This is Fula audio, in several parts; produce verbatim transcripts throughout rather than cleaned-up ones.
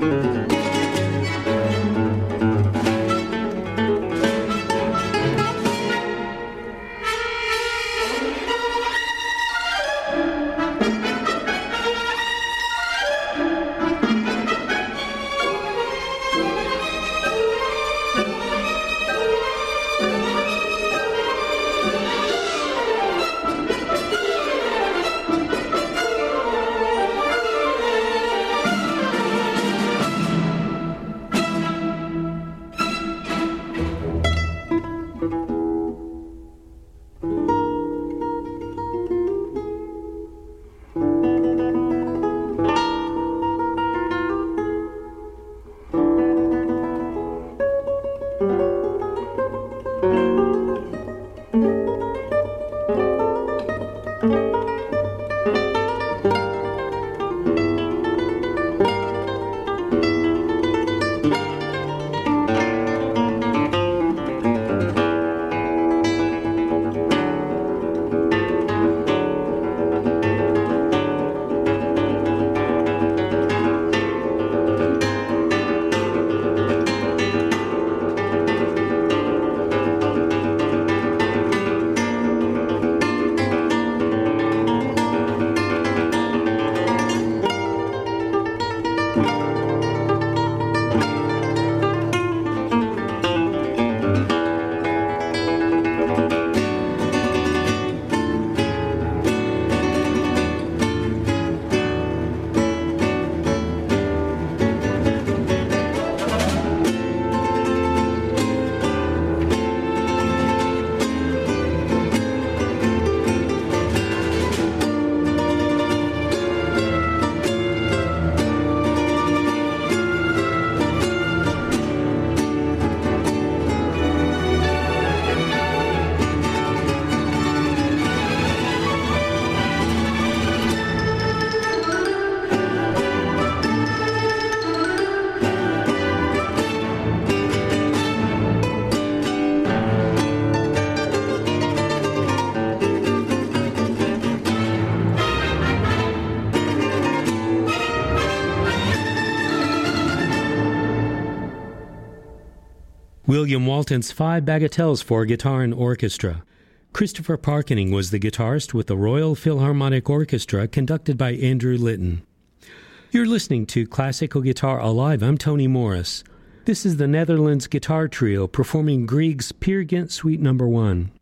William Walton's Five Bagatelles for Guitar and Orchestra. Christopher Parkening was the guitarist with the Royal Philharmonic Orchestra, conducted by Andrew Litton. You're listening to Classical Guitar Alive. I'm Tony Morris. This is the Netherlands Guitar Trio performing Grieg's Peer Gynt Suite Number One.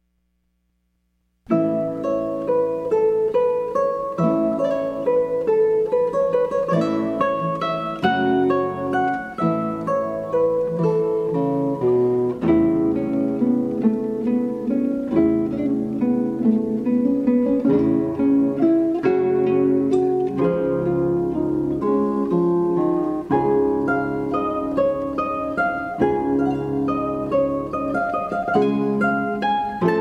Thank you.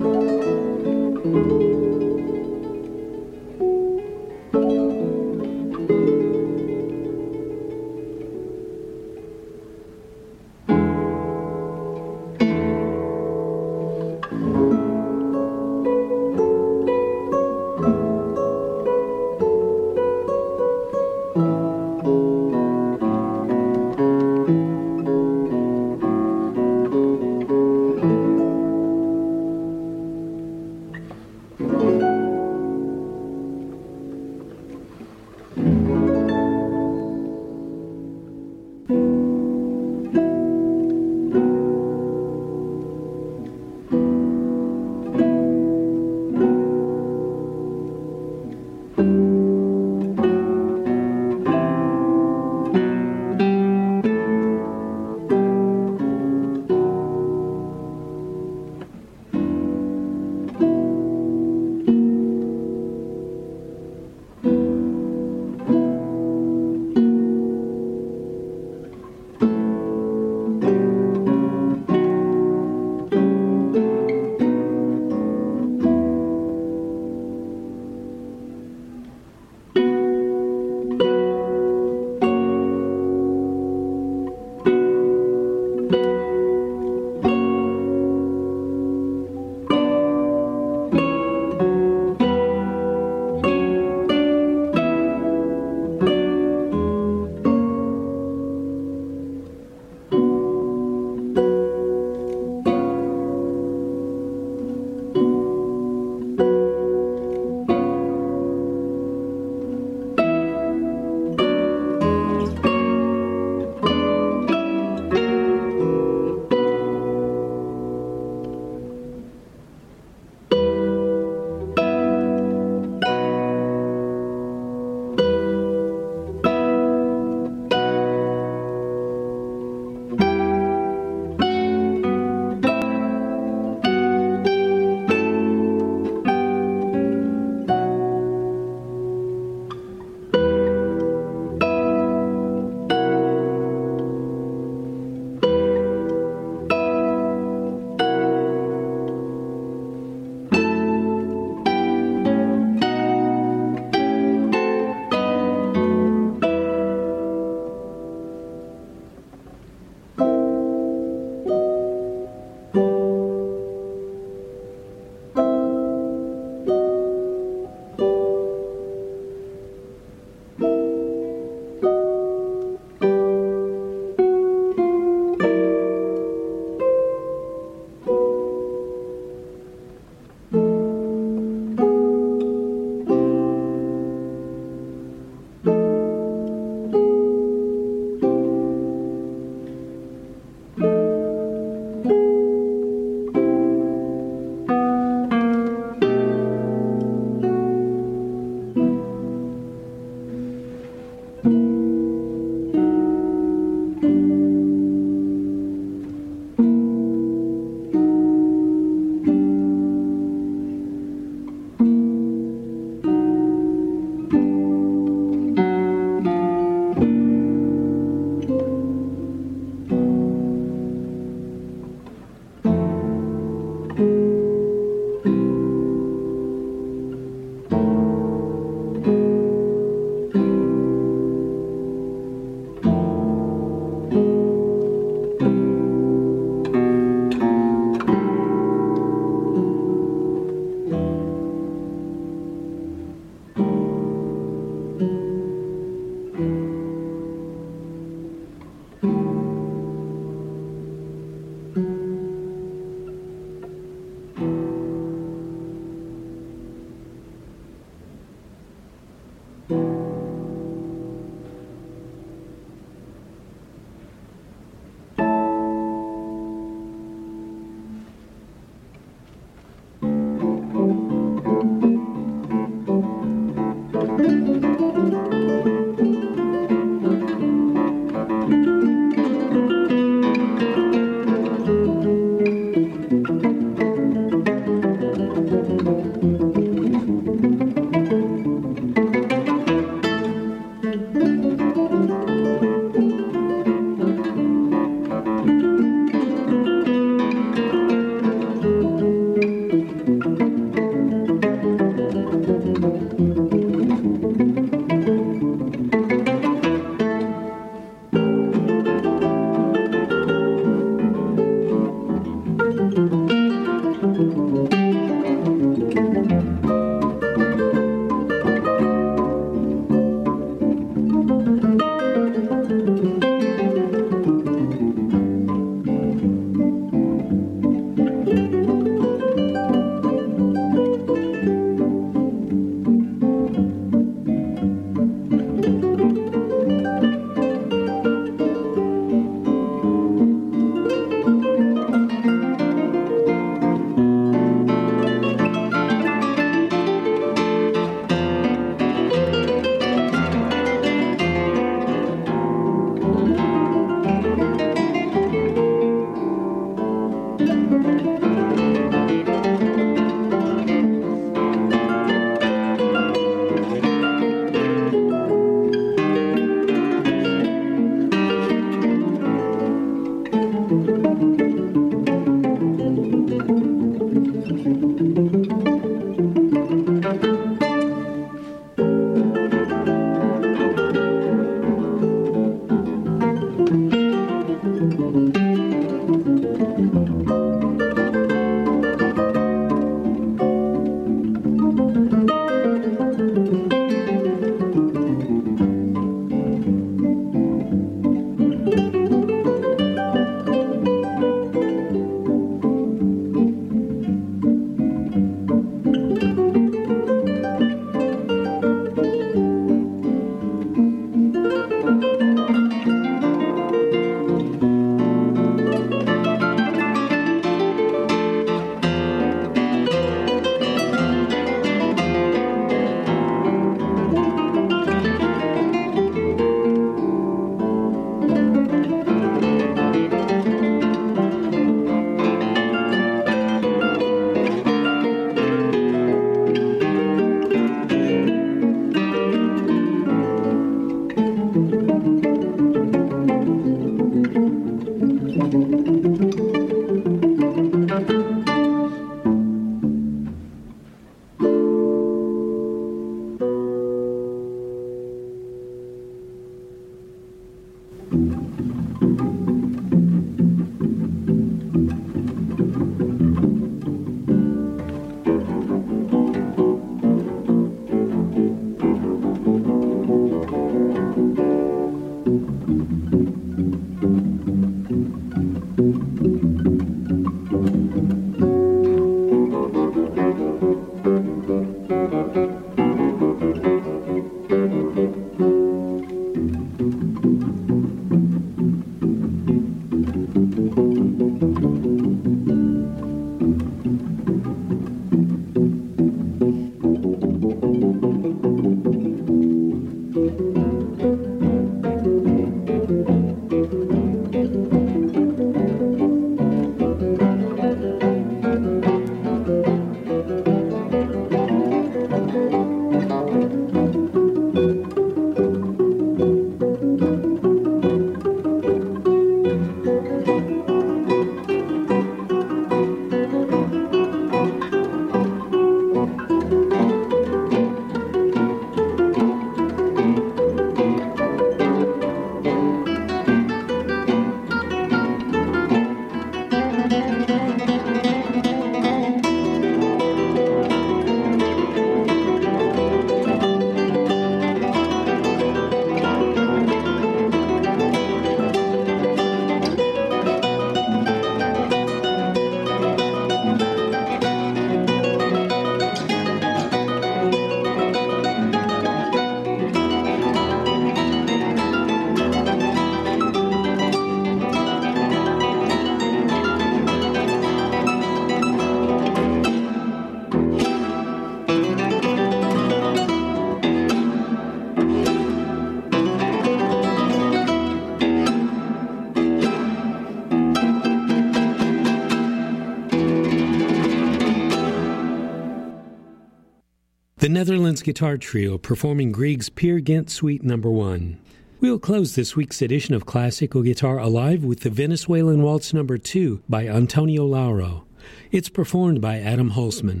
The Netherlands Guitar Trio performing Grieg's Peer Gynt Suite Number One. We'll close this week's edition of Classical Guitar Alive with the Venezuelan Waltz Number Two by Antonio Lauro. It's performed by Adam Holzman.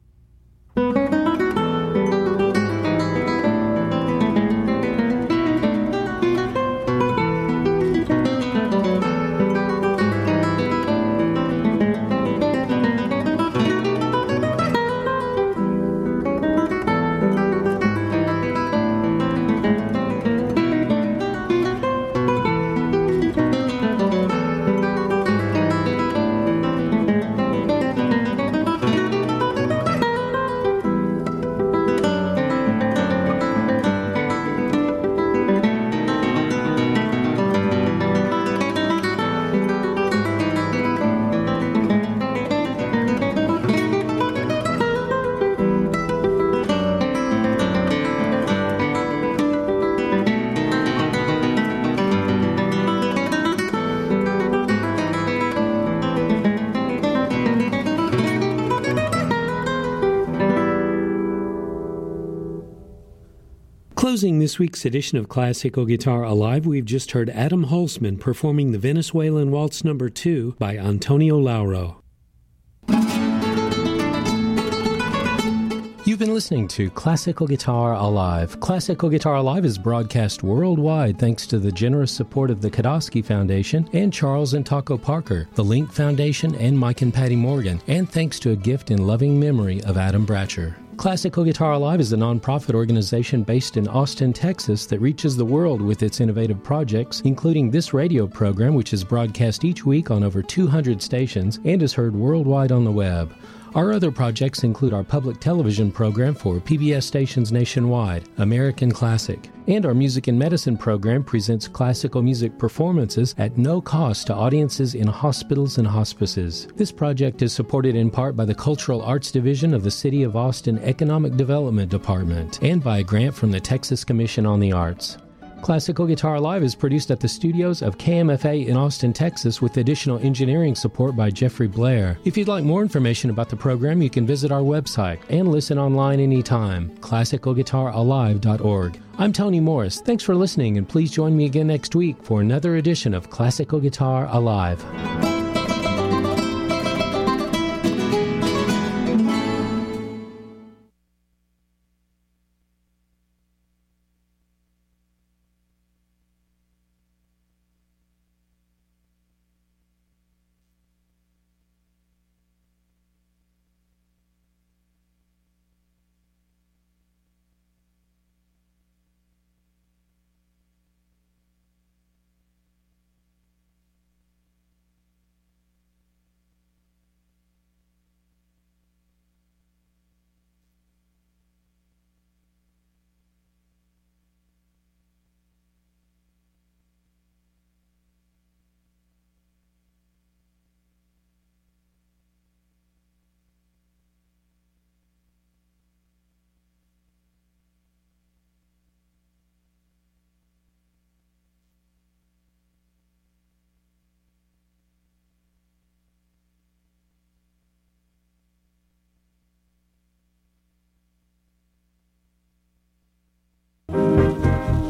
Closing this week's edition of Classical Guitar Alive, we've just heard Adam Holzman performing the Venezuelan Waltz Number Two by Antonio Lauro. You've been listening to Classical Guitar Alive. Classical Guitar Alive is broadcast worldwide thanks to the generous support of the Kodosky Foundation and Charles and Taco Parker, the Link Foundation, and Mike and Patty Morgan, and thanks to a gift in loving memory of Adam Bratcher. Classical Guitar Alive is a nonprofit organization based in Austin, Texas that reaches the world with its innovative projects, including this radio program, which is broadcast each week on over two hundred stations and is heard worldwide on the web. Our other projects include our public television program for P B S stations nationwide, American Classic, and our Music and Medicine program presents classical music performances at no cost to audiences in hospitals and hospices. This project is supported in part by the Cultural Arts Division of the City of Austin Economic Development Department and by a grant from the Texas Commission on the Arts. Classical Guitar Live is produced at the studios of K M F A in Austin, Texas, with additional engineering support by Jeffrey Blair. If you'd like more information about the program, you can visit our website and listen online anytime, classical guitar alive dot org. I'm Tony Morris. Thanks for listening, and please join me again next week for another edition of Classical Guitar Alive.